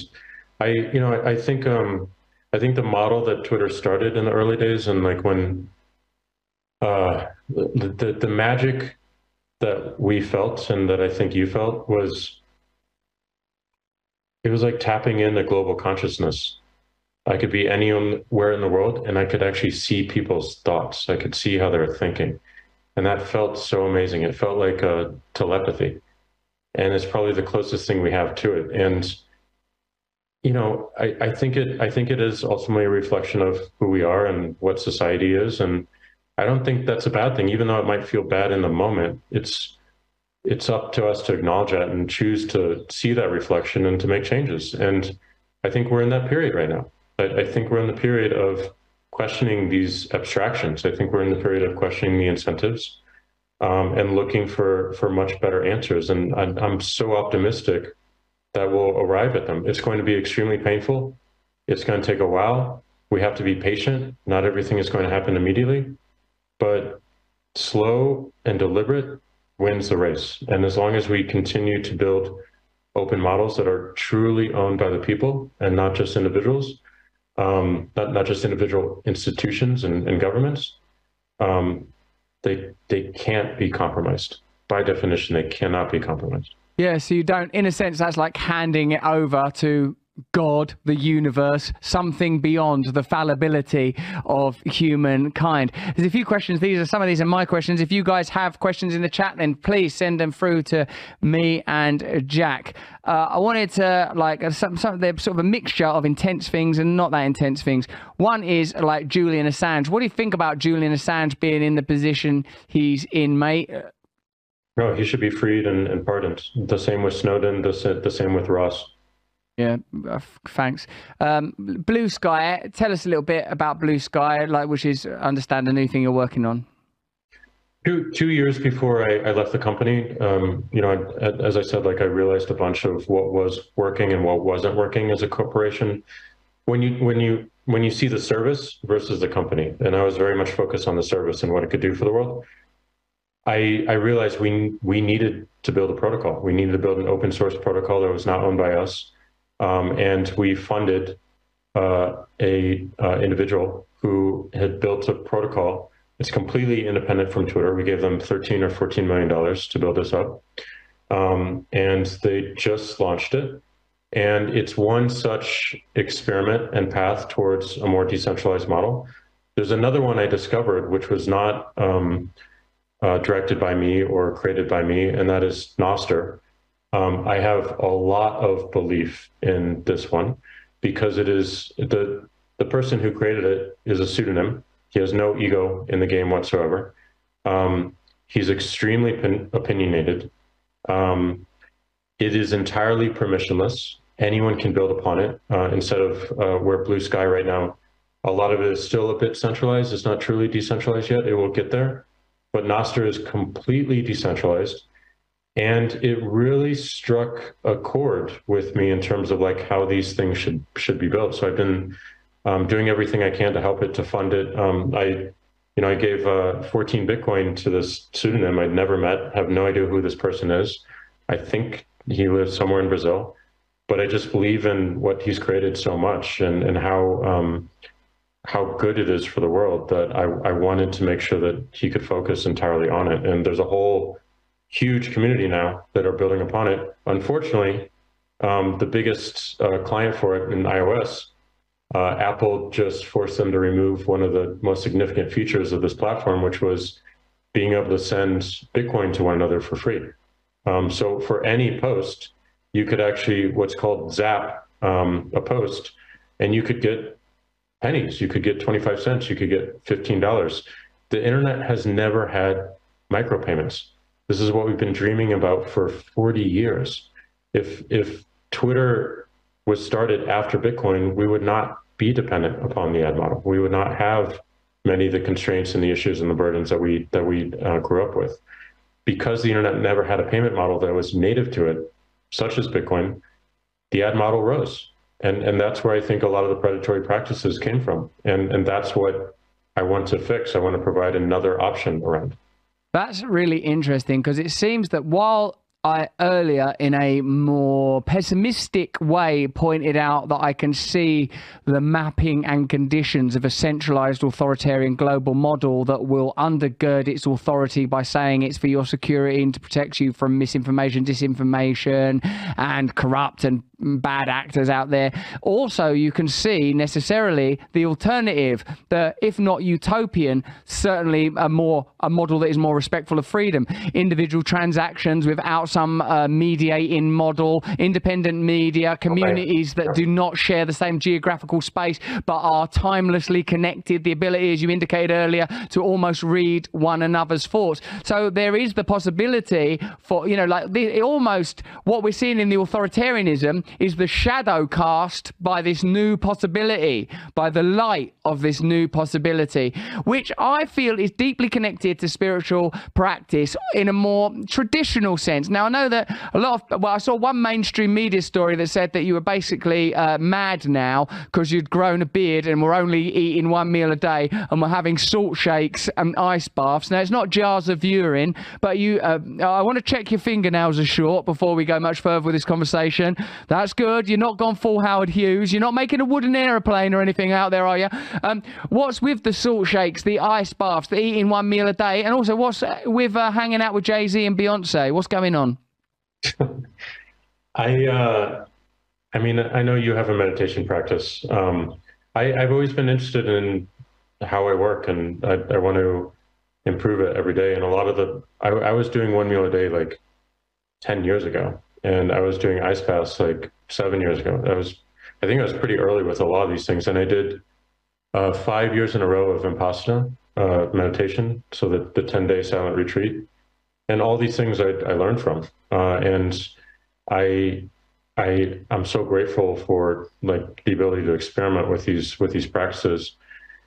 I think the model that Twitter started in the early days, and like when The magic that we felt and that I think you felt was, it was like tapping in a global consciousness. I could be anywhere in the world and I could actually see people's thoughts. I could see how they're thinking. And that felt so amazing. It felt like a telepathy. And it's probably the closest thing we have to it. And, you know, I think it is ultimately a reflection of who we are and what society is. And I don't think that's a bad thing, even though it might feel bad in the moment. It's up to us to acknowledge that and choose to see that reflection and to make changes. And I think we're in that period right now. I think we're in the period of questioning these abstractions. I think we're in the period of questioning the incentives and looking for much better answers. And I'm so optimistic that we'll arrive at them. It's going to be extremely painful. It's going to take a while. We have to be patient. Not everything is going to happen immediately, but slow and deliberate wins the race. And as long as we continue to build open models that are truly owned by the people and not just individuals, not just individual institutions and governments, they can't be compromised. By definition, they cannot be compromised. Yeah, so you don't, in a sense, that's like handing it over to God, the universe, something beyond the fallibility of humankind. There's a few questions. Some of these are my questions. If you guys have questions in the chat, then please send them through to me and Jack. I wanted to, like, they're sort of a mixture of intense things and not that intense things. One is like Julian Assange. What do you think about Julian Assange being in the position he's in, mate? No, he should be freed and pardoned. The same with Snowden, the same with Ross. Yeah, thanks. Blue Sky, tell us a little bit about Blue Sky, like, which is, understand, a new thing you're working on. 2 years before I left the company, you know, as I said, like, I realized a bunch of what was working and what wasn't working as a corporation. When you see the service versus the company, and I was very much focused on the service and what it could do for the world, I realized we needed to build a protocol. We needed to build an open source protocol that was not owned by us. And we funded a individual who had built a protocol. It's completely independent from Twitter. We gave them $13 or $14 million to build this up. And they just launched it. And it's one such experiment and path towards a more decentralized model. There's another one I discovered, which was not directed by me or created by me, and that is Nostr. I have a lot of belief in this one because it is the person who created it is a pseudonym. He has no ego in the game whatsoever. He's extremely opinionated. It is entirely permissionless. Anyone can build upon it instead of where Blue Sky right now, a lot of it is still a bit centralized. It's not truly decentralized yet. It will get there, but Nostr is completely decentralized. And it really struck a chord with me in terms of like how these things should be built. So I've been doing everything I can to help it, to fund it. I gave 14 Bitcoin to this pseudonym I'd never met, have no idea who this person is. I think he lives somewhere in Brazil, but I just believe in what he's created so much and how good it is for the world that I wanted to make sure that he could focus entirely on it. And there's a whole huge community now that are building upon it. Unfortunately, the biggest client for it in iOS, Apple just forced them to remove one of the most significant features of this platform, which was being able to send Bitcoin to one another for free. So for any post, you could actually what's called zap a post, and you could get pennies. You could get 25 cents. You could get $15. The internet has never had micropayments. This is what we've been dreaming about for 40 years. If Twitter was started after Bitcoin, we would not be dependent upon the ad model. We would not have many of the constraints and the issues and the burdens that we grew up with. Because the internet never had a payment model that was native to it, such as Bitcoin, the ad model rose. And that's where I think a lot of the predatory practices came from. And that's what I want to fix. I want to provide another option around. That's really interesting because it seems that while I earlier, in a more pessimistic way, pointed out that I can see the mapping and conditions of a centralized authoritarian global model that will undergird its authority by saying it's for your security and to protect you from misinformation, disinformation, and corrupt and bad actors out there. Also, you can see necessarily the alternative, the, if not utopian, certainly a model that is more respectful of freedom. Individual transactions without some mediating model, independent media, communities that do not share the same geographical space but are timelessly connected, the ability, as you indicated earlier, to almost read one another's thoughts. So there is the possibility for, you know, like almost what we're seeing in the authoritarianism is the shadow cast by this new possibility, by the light of this new possibility, which I feel is deeply connected to spiritual practice in a more traditional sense. Now, I know that a lot of, well, I saw one mainstream media story that said that you were basically mad now because you'd grown a beard and were only eating one meal a day and were having salt shakes and ice baths. Now, it's not jars of urine, but you, I want to check your fingernails are short before we go much further with this conversation. That's good. You're not gone full Howard Hughes. You're not making a wooden aeroplane or anything out there, are you? What's with the salt shakes, the ice baths, the eating one meal a day, and also what's with hanging out with Jay-Z and Beyonce? What's going on? I mean, I know you have a meditation practice. I've always been interested in how I work, and I want to improve it every day. And a lot of I was doing one meal a day like 10 years ago, and I was doing ice baths like 7 years ago. I think I was pretty early with a lot of these things, and I did 5 years in a row of Vipassana meditation, so the 10-day silent retreat, and all these things I learned from, and I'm so grateful for like the ability to experiment with these practices.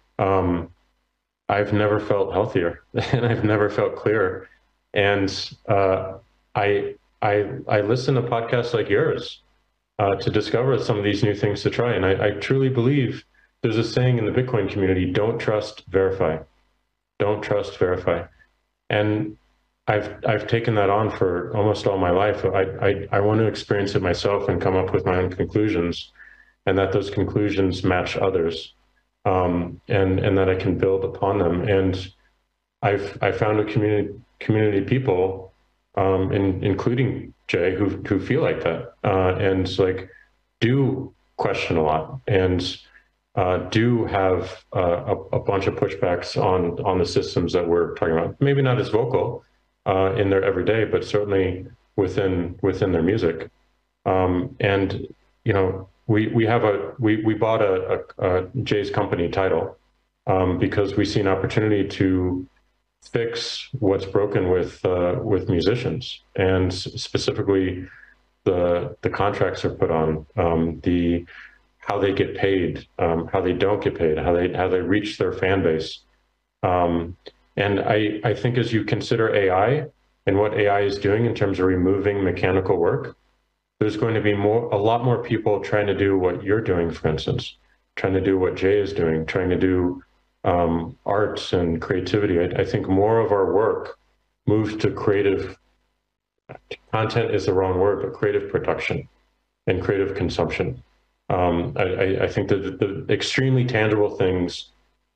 I've never felt healthier, and I've never felt clearer, and I listen to podcasts like yours to discover some of these new things to try. And I truly believe there's a saying in the Bitcoin community: don't trust, verify. Don't trust, verify. And I've taken that on for almost all my life. I want to experience it myself and come up with my own conclusions, and that those conclusions match others, and that I can build upon them. And I found a community of people, including Jay, who feel like that, and like do question a lot, and do have a bunch of pushbacks on the systems that we're talking about. Maybe not as vocal in their everyday, but certainly within their music. And you know, we bought a Jay's company Tidal because we see an opportunity to fix what's broken with musicians, and specifically the contracts are put on, how they get paid, how they don't get paid, how they reach their fan base. And I think as you consider AI and what AI is doing in terms of removing mechanical work, there's going to be a lot more people trying to do what you're doing, for instance, trying to do what Jay is doing, trying to do arts and creativity. I think more of our work moves to creative content is the wrong word, but creative production and creative consumption. I think that the extremely tangible things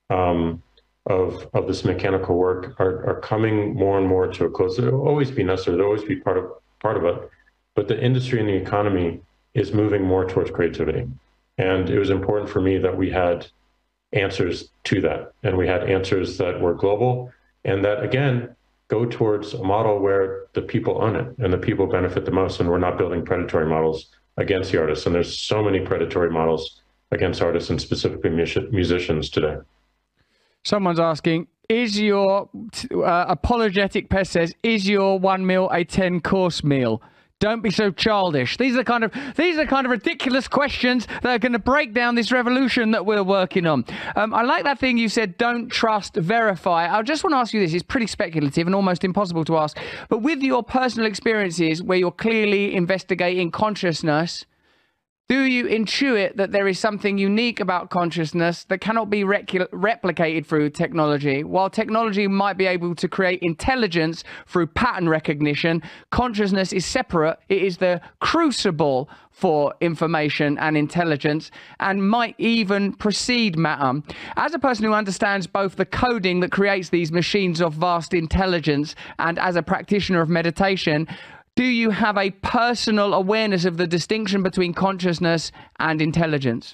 of this mechanical work are coming more and more to a close. There'll always be necessary, there'll always be part of it, but the industry and the economy is moving more towards creativity. And it was important for me that we had answers to that, and we had answers that were global, and that again go towards a model where the people own it and the people benefit the most, and we're not building predatory models against the artists. And there's so many predatory models against artists, and specifically musicians today. Someone's asking, is your apologetic Pest says, is your 1 meal a 10-course meal? Don't be so childish. These are kind of ridiculous questions that are going to break down this revolution that we're working on. I like that thing you said, don't trust, verify. I just want to ask you this. It's pretty speculative and almost impossible to ask. But with your personal experiences where you're clearly investigating consciousness, Do you intuit that there is something unique about consciousness that cannot be replicated through technology? While technology might be able to create intelligence through pattern recognition, consciousness is separate. It is the crucible for information and intelligence, and might even precede matter. As a person who understands both the coding that creates these machines of vast intelligence, and as a practitioner of meditation, do you have a personal awareness of the distinction between consciousness and intelligence?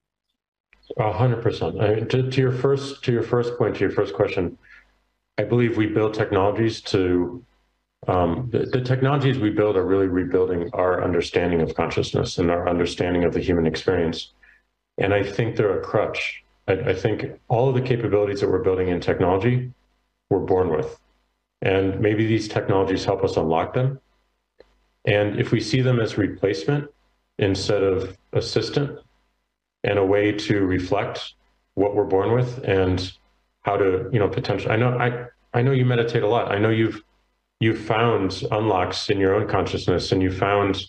100%. I mean, to your first point, to your first question, I believe we build technologies to the technologies we build are really rebuilding our understanding of consciousness and our understanding of the human experience. And I think they're a crutch. I think all of the capabilities that we're building in technology, we're born with. And maybe these technologies help us unlock them. And if we see them as replacement instead of assistant, and a way to reflect what we're born with and how to, potentially, I know you meditate a lot. I know you've found unlocks in your own consciousness, and you found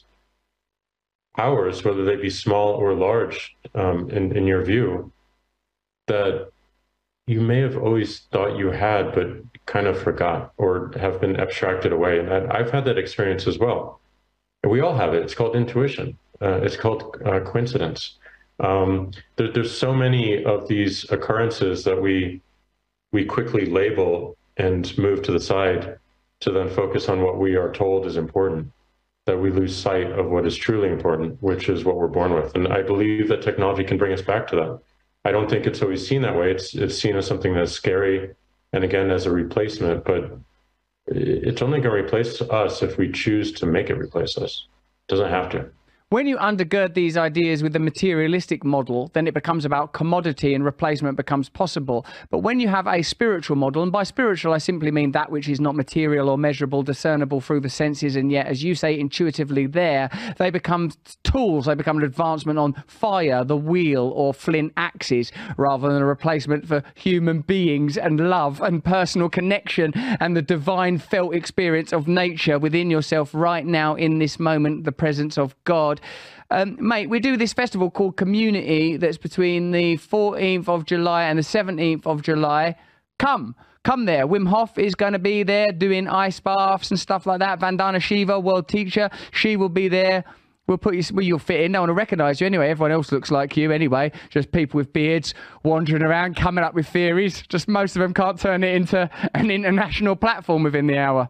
powers, whether they be small or large, in your view, that you may have always thought you had, but kind of forgot or have been abstracted away. And I've had that experience as well. And we all have it. It's called intuition. It's called coincidence. There's so many of these occurrences that we quickly label and move to the side to then focus on what we are told is important, that we lose sight of what is truly important, which is what we're born with. And I believe that technology can bring us back to that. I don't think it's always seen that way. It's seen as something that's scary, and again, as a replacement, but it's only going to replace us if we choose to make it replace us. It doesn't have to. When you undergird these ideas with the materialistic model, then it becomes about commodity and replacement becomes possible. But when you have a spiritual model, and by spiritual, I simply mean that which is not material or measurable, discernible through the senses, and yet, as you say, intuitively there, they become tools, they become an advancement on fire, the wheel, or flint axes, rather than a replacement for human beings and love and personal connection and the divine felt experience of nature within yourself right now in this moment, the presence of God. Mate, we do this festival called Community that's between the 14th of July and the 17th of July. Come there. Wim Hof is going to be there doing ice baths and stuff like that. Vandana Shiva, world teacher, she will be there. We'll put you where you'll fit in. No one will recognize you anyway. Everyone else looks like you anyway. Just people with beards wandering around, coming up with theories. Just most of them can't turn it into an international platform within the hour.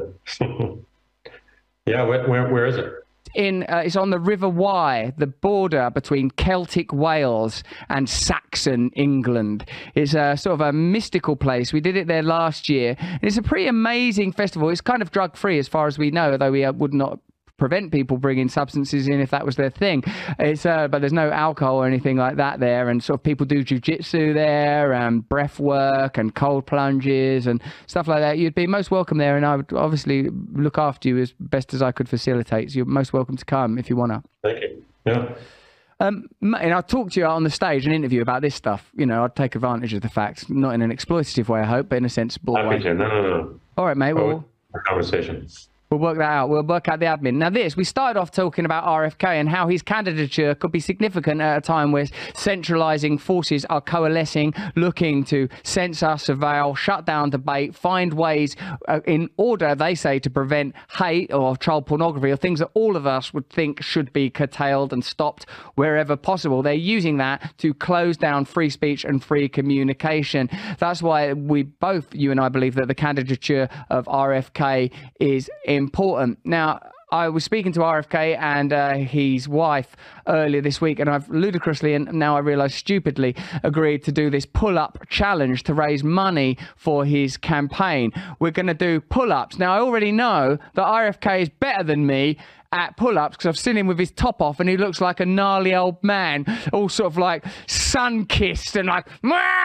Yeah, where is it? It's on the River Wye, the border between Celtic Wales and Saxon England. It's a sort of a mystical place. We did it there last year. And it's a pretty amazing festival. It's kind of drug-free as far as we know, though we would not prevent people bringing substances in if that was their thing. It's but there's no alcohol or anything like that there, and sort of people do jiu-jitsu there and breath work and cold plunges and stuff like that. You'd be most welcome there, and I would obviously look after you as best as I could facilitate. So you're most welcome to come if you want to. Thank you. Yeah. And I'll talk to you on the stage and interview about this stuff. I'd take advantage of the facts, not in an exploitative way, I hope, but in a sensible way. No. All right, mate. Well, conversation. We'll work that out. We'll work out the admin. Now we started off talking about RFK and how his candidature could be significant at a time where centralizing forces are coalescing, looking to censor, surveil, shut down debate, find ways in order, they say, to prevent hate or child pornography or things that all of us would think should be curtailed and stopped wherever possible. They're using that to close down free speech and free communication. That's why you and I believe that the candidature of RFK is important. Now, I was speaking to RFK and his wife earlier this week, and I've ludicrously, and now I realise stupidly, agreed to do this pull-up challenge to raise money for his campaign. We're going to do pull-ups. Now, I already know that RFK is better than me at pull-ups because I've seen him with his top off and he looks like a gnarly old man, all sort of like sun-kissed and like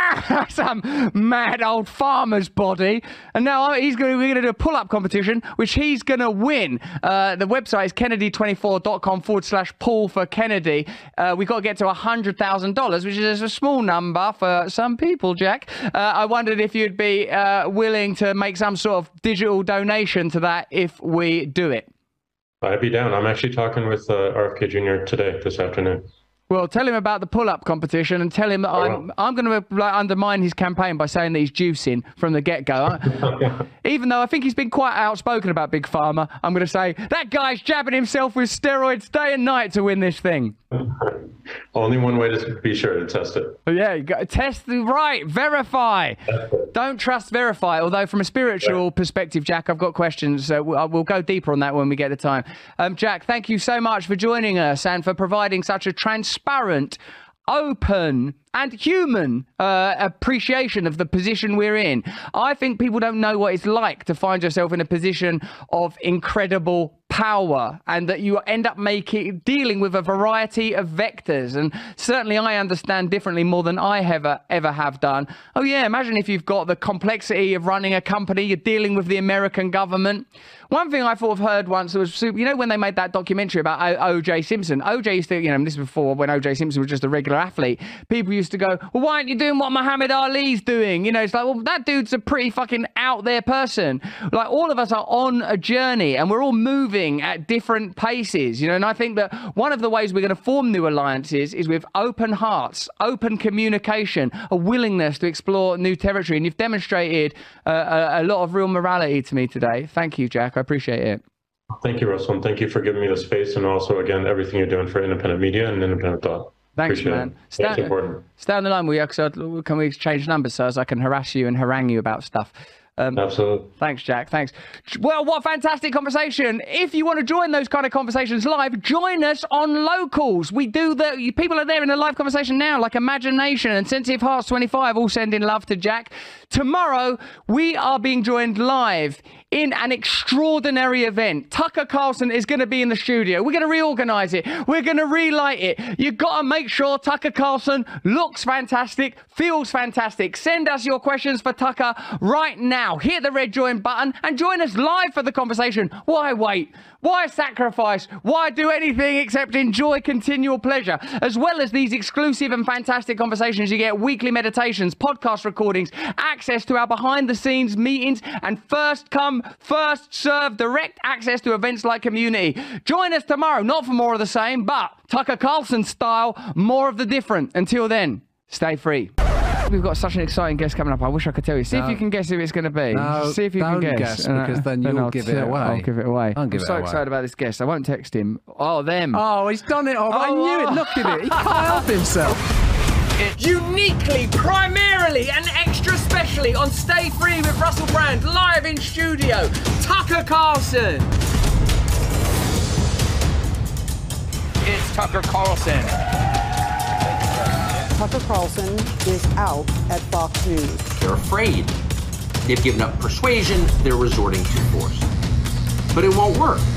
some mad old farmer's body. And now we're going to do a pull-up competition which he's going to win. The website is kennedy24.com/pull for Kennedy. We've got to get to $100,000, which is a small number for some people, Jack. I wondered if you'd be willing to make some sort of digital donation to that if we do it. I'd be down. I'm actually talking with RFK Jr. today, this afternoon. Well, tell him about the pull-up competition and tell him that I'm going to undermine his campaign by saying that he's juicing from the get-go. Even though I think he's been quite outspoken about Big Pharma, I'm going to say that guy's jabbing himself with steroids day and night to win this thing. Only one way to be sure to test it. Yeah, you got to test right, verify. Don't trust, verify. Although from a spiritual perspective, Jack, I've got questions. So we'll go deeper on that when we get the time. Jack, thank you so much for joining us and for providing such a transparent, open and human appreciation of the position we're in. I think people don't know what it's like to find yourself in a position of incredible power, and that you end up dealing with a variety of vectors. And certainly I understand differently more than I ever have done. Oh yeah, imagine if you've got the complexity of running a company, you're dealing with the American government. One thing I thought I've heard once was, you know, when they made that documentary about O.J. Simpson, O.J. used to, you know, this is before when O.J. Simpson was just a regular athlete, people used to go, well, why aren't you doing what Muhammad Ali's doing? You know, it's like, well, that dude's a pretty fucking out there person. Like, all of us are on a journey and we're all moving at different paces, you know, and I think that one of the ways we're going to form new alliances is with open hearts, open communication, a willingness to explore new territory. And you've demonstrated a lot of real morality to me today. Thank you, Jack. I appreciate it. Thank you, Russell, and thank you for giving me the space, and also, again, everything you're doing for independent media and independent thought. Thanks, man. That's important. Stay on the line with you, can we exchange numbers so as I can harass you and harangue you about stuff? Absolutely. Thanks, Jack. Thanks. Well, what fantastic conversation. If you want to join those kind of conversations live, join us on Locals. We do people are there in a live conversation now, like Imagination and Sensitive Hearts 25, all sending love to Jack. Tomorrow, we are being joined live in an extraordinary event. Tucker Carlson is going to be in the studio. We're going to reorganize it. We're going to relight it. You've got to make sure Tucker Carlson looks fantastic, feels fantastic. Send us your questions for Tucker right now. Hit the red join button and join us live for the conversation. Why wait? Why sacrifice? Why do anything except enjoy continual pleasure? As well as these exclusive and fantastic conversations, you get weekly meditations, podcast recordings, access to our behind-the-scenes meetings, and first come, first serve direct access to events like Community. Join us tomorrow, not for more of the same, but Tucker Carlson style, more of the different. Until then, stay free. We've got such an exciting guest coming up. I wish I could tell you. See if you can guess who it's going to be. No, see if you can guess. Because then you'll give it away. I'll give it away. I'm so excited about this guest. I won't text him. Oh, them. Oh, he's done it. I knew it. Look at it. He can't help himself. Uniquely, primarily, and extra specially on Stay Free with Russell Brand, live in studio, Tucker Carlson. It's Tucker Carlson. Tucker Carlson is out at Fox News. They're afraid. They've given up persuasion. They're resorting to force. But it won't work.